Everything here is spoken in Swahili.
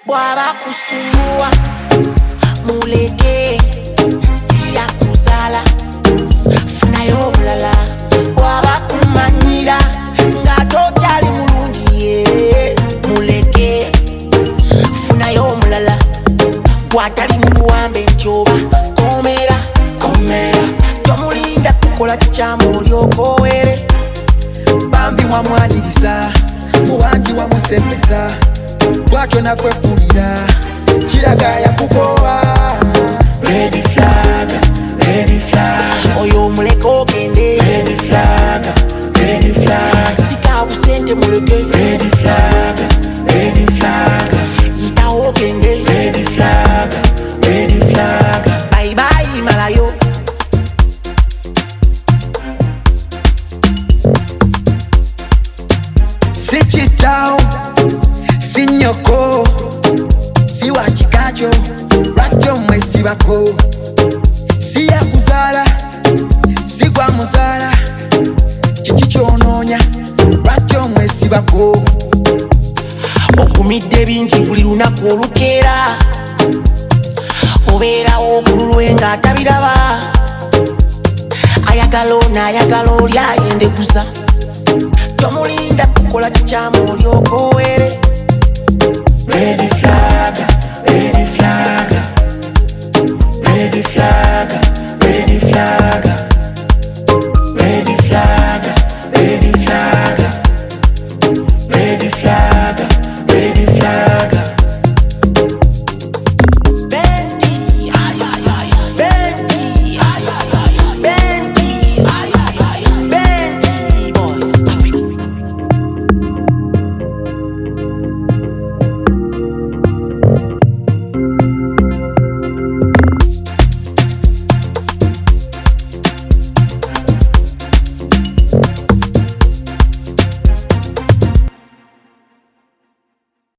Bwaba kusumbua muleke siya kuzala funayo mulala. Bwaba kumanyira nga tokyali mulungi ye muleke funayo mulala. Bwatali mubuwambe nchoba komera tomulinda kukola kikyamu olyokowere. Bambi wamwaniriza muwanji wamusembeza bwatyo nakwefulira kiraga yakukowa. Ready flag, ready flag. Oyo muleke ogende. Ready flag, ready flag. Sika busente muleke. Ready flag, ready flag. Ita ogende. Ready flag, ready flag. Bye bye malayo. Si chitao, si nyoko, si wachikacho, racho mwesi bako. Si ya kuzala, si kwa muzala, chichichononya, racho mwesi bako. Okumidde bingi buli lunaku olukeera, obeerawo obululwe ng'atabiraba. Ayagala ono ayagala oli ayendeguza, tomulinda kukola kikyamu olyokowere. Ready